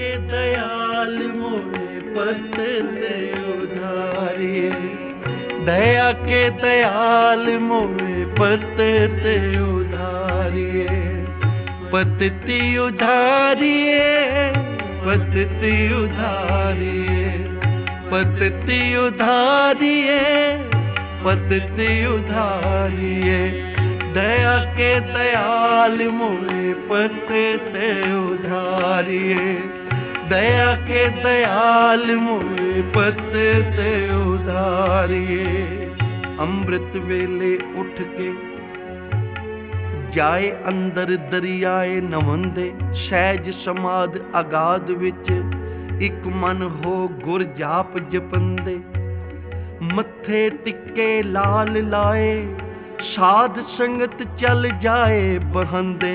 के दयाल मोहे पत ते उधारिए, दया के दयाल मोहे पत ते उधारिए, पतती उधारिए, पतती उधारिए, पतती उधारिए, पतती उधारिए, दया के दयाल मोहे पत ते उधारिए, दया के दयाल मोहे पत ते उधारिए। ਅੰਮ੍ਰਿਤ ਵੇਲੇ ਉੱਠ ਕੇ ਜਾਏ ਅੰਦਰ ਦਰਿਆਏ ਨਵੰਦੇ, ਸਹਿਜ ਸਮਾਧ ਅਗਾਧ ਵਿੱਚ ਇੱਕ ਮਨ ਹੋ ਗੁਰ ਜਾਪ ਜਪੰਦੇ, ਮੱਥੇ ਟਿੱਕੇ ਲਾਲ ਲਾਏ ਸਾਧ ਸੰਗਤ ਚਲ ਜਾਏ ਬਹੰਦੇ,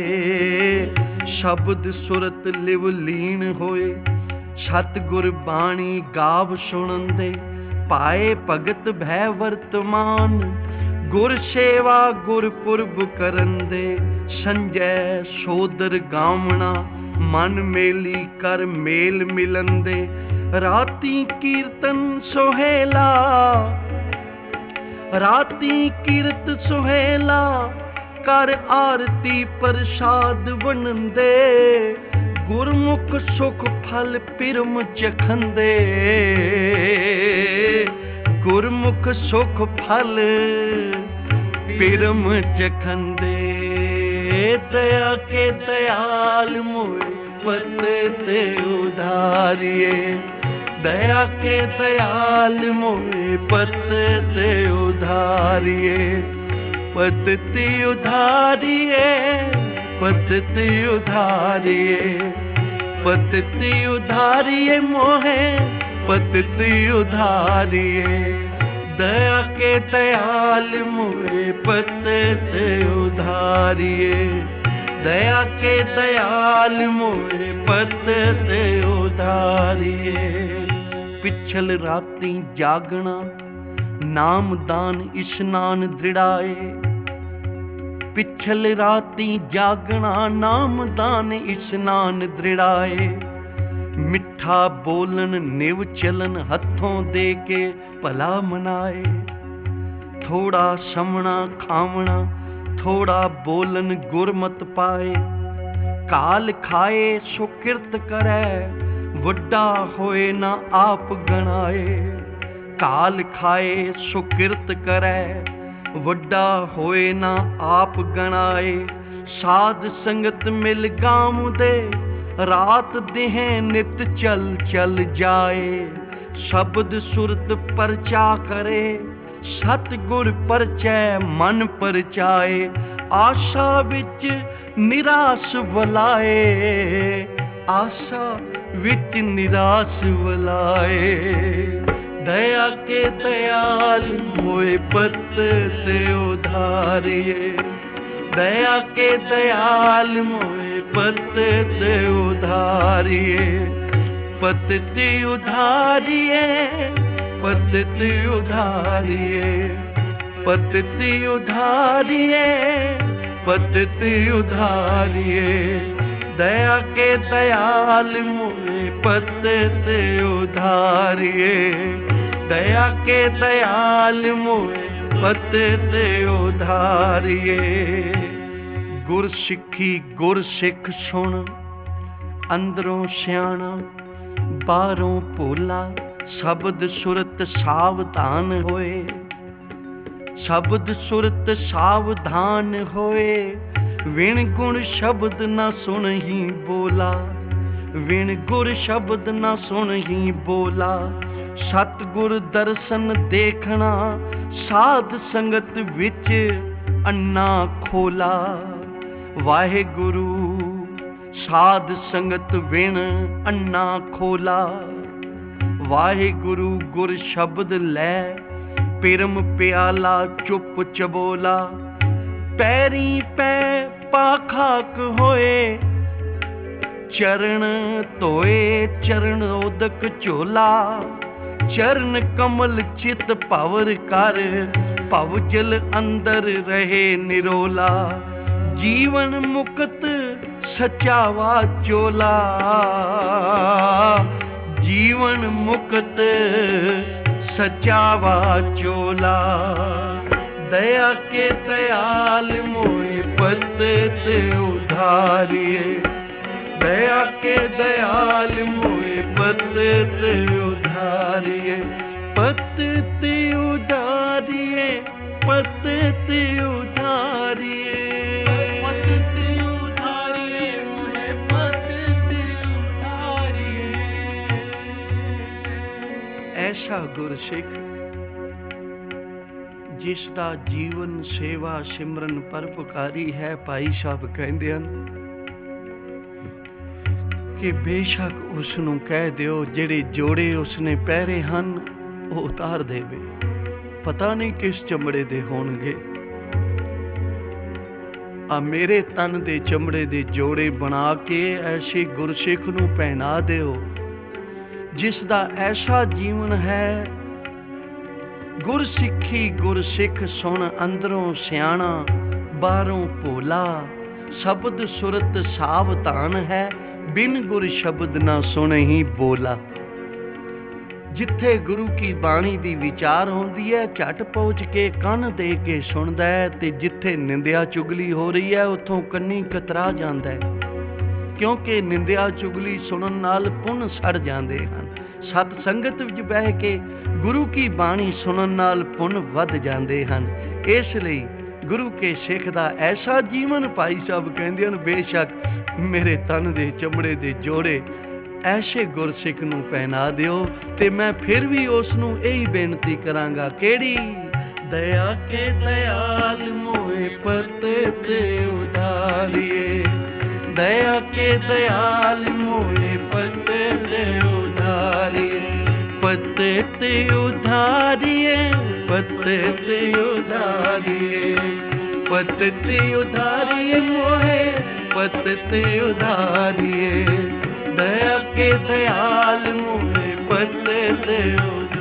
ਸ਼ਬਦ ਸੁਰਤ ਲਿਵ ਲੀਨ ਹੋਏ ਸਤਿਗੁਰ ਬਾਣੀ ਗਾਵ ਸੁਣੰਦੇ, ਪਾਏ ਭਗਤ ਭੈ ਵਰਤਮਾਨ ਗੁਰ ਸੇਵਾ ਗੁਰਪੁਰਬ ਕਰੰਦੇ, ਸੰਜੈ ਸੋਦਰ ਗਾਵਣਾ ਮਨ ਮੇਲੀ ਕਰ ਮੇਲ ਮਿਲੰਦੇ, ਰਾਤੀ ਕੀਰਤਨ ਸੁਹੇਲਾ, ਰਾਤੀ ਕੀਰਤ ਸੁਹੇਲਾ ਕਰ ਆਰਤੀ ਪ੍ਰਸਾਦ ਵੰਡਦੇ, ਗੁਰਮੁਖ ਸੁਖ ਫਲ ਪਿਰਮ ਚਖੰਦੇ, ਗੁਰਮੁਖ ਸੁਖ ਫਲ ਪਿਰਮ ਚਖੰਦੇ, ਦਇਆ ਕੇ ਦਇਆਲ ਮੋਹਿ ਪਤ ਤੇ ਉਧਾਰਿਏ, दया के दयाल मोहे पत ते उधारिए, पतती उधारिए, पतती उधारिए, पतती उधारिए मोहे पतती उधारिए, दया के दयाल मोहे पत ते उधारिए, दया के दयाल मोहे पत ते उधारिए। पिछल राती जागना नाम दान इशनान दृढ़ाए, पिछल राती जागना नाम दान इशनान दृढ़ाए, मिठा बोलन निव चलन हथों दे के भला मनाए, थोड़ा समना खावना थोड़ा बोलन गुरमत पाए, काल खाए सो किरत करे वड्डा होए ना आप गणाए, काल खाए सो किरत करे वड्डा होए ना आप गणाए, साध संगत मिल गाम दे रात देह नित चल चल जाए, शब्द सुरत परचा करे सतगुर परचै मन परचाए, आशा विच निराश वलाए, आशा विच निराश वलाए, दया के दयाल मोहे पत ते उधारिए, दया के दयाल मोहे पत ते उधारिए, पतती उधारिए, पतती उधारिए, पतती उधारिए, पतती उधारिए, दया के दयाल मोहे पत ते उधारिए, दया के दयाल मोहे पत ते उधारिए। गुर सिੱਖੀ गुर सिख सुन, अंदरों सियाणा बाहरों भोला, शब्द सुरत सावधान होए, शब्द सुरत सावधान होए, विण गुण शब्द न सुन ही बोला, विण गुर शब्द न सुन ही बोला, सतगुर दर्शन देखना साध संगत विच अन्ना खोला, वाहेगुरु साध संगत विण अन्ना खोला, वाहेगुरु गुर शब्द लै पिरम प्याला चुप चबोला, पैरी पै पाखाक होए, चरण धोए चरण उदक झोला, चरण कमल चित भवर कर, भव जल अंदर रहे निरोला, जीवन मुक्त सच्चा वाचोला, जीवन मुक्त सच्चा वाचोला। दया के दयाल मोए पतित उधारिये, दया के दयाल मोए पतित उधारिये, पतित उधारिये, पतित उधारिये, पतित उधारिये मोए पतित उधारिये। ऐसा गुरसिख जिस दा जीवन सेवा सिमरन परोपकारी है। भाई साहब कहते हैं कि बेशक उसनूं कह दिओ ਜਿਹੜੇ ਜੋੜੇ ਉਸਨੇ ਪਹਿਰੇ ਹਨ ਉਹ ਉਤਾਰ ਦੇਵੇ। ਪਤਾ ਨਹੀਂ ਕਿਸ ਚਮੜੇ ਦੇ ਹੋਣਗੇ। ਆ ਮੇਰੇ ਤਨ ਦੇ ਚਮੜੇ ਦੇ ਜੋੜੇ ਬਣਾ ਕੇ ਐਸੇ ਗੁਰਸਿੱਖ ਨੂੰ ਪਹਿਨਾ ਦਿਓ ਜਿਸ ਦਾ ਐਸਾ ਜੀਵਨ ਹੈ। ਗੁਰਸਿੱਖੀ ਗੁਰਸਿੱਖ ਸੁਣ ਅੰਦਰੋਂ ਸਿਆਣਾ ਬਾਹਰੋਂ ਭੋਲਾ, ਸ਼ਬਦ ਸੁਰਤ ਸਾਵਧਾਨ ਹੈ, ਬਿਨ ਗੁਰ ਸ਼ਬਦ ਨਾ ਸੁਣੇ ਹੀ ਬੋਲਾ। ਜਿੱਥੇ ਗੁਰੂ ਕੀ ਬਾਣੀ ਦੀ ਵਿਚਾਰ ਹੁੰਦੀ ਹੈ ਝਟ ਪਹੁੰਚ ਕੇ ਕੰਨ ਦੇ ਕੇ ਸੁਣਦਾ ਹੈ, ਤੇ ਜਿੱਥੇ ਨਿੰਦਿਆ ਚੁਗਲੀ ਹੋ ਰਹੀ ਹੈ ਉੱਥੋਂ ਕੰਨੀ ਕਤਰਾ ਜਾਂਦਾ ਹੈ, ਕਿਉਂਕਿ ਨਿੰਦਿਆ ਚੁਗਲੀ ਸੁਣਨ ਨਾਲ ਪੁੰਨ ਸੜ ਜਾਂਦੇ ਹਨ। ਸਤ ਸੰਗਤ ਵਿੱਚ ਬਹਿ ਕੇ ਗੁਰੂ ਕੀ ਬਾਣੀ ਸੁਣਨ ਨਾਲ ਪੁੰਨ ਵੱਧ ਜਾਂਦੇ ਹਨ। ਇਸ ਲਈ ਗੁਰੂ ਕੇ ਸਿੱਖ ਦਾ ਐਸਾ ਜੀਵਨ ਭਾਈ ਸਾਹਿਬ ਕਹਿੰਦੇ ਹਨ, ਬੇਸ਼ੱਕ ਮੇਰੇ ਤਨ ਦੇ ਚਮੜੇ ਦੇ ਜੋੜੇ ਐਸੇ ਗੁਰਸਿੱਖ ਨੂੰ ਪਹਿਨਾ ਦਿਓ। ਤੇ ਮੈਂ ਫਿਰ ਵੀ ਉਸ ਨੂੰ ਇਹੀ ਬੇਨਤੀ ਕਰਾਂਗਾ, ਕਿਹੜੀ? ਦਇਆ ਕੇ ਦਇਆਲ ਮੋਏ ਪਤਿਤ ਉਧਾਰਿਏ, ਦਇਆ ਕੇ ਦਇਆਲ ਮੋਏ ਪਤਿਤ ਉਧਾਰਿਏ, पतित उधारिये, पतित उधारिये, पतित उधारिये मोहे पतित उधारिये, दया के दयाल मोहे पतित उधारिये।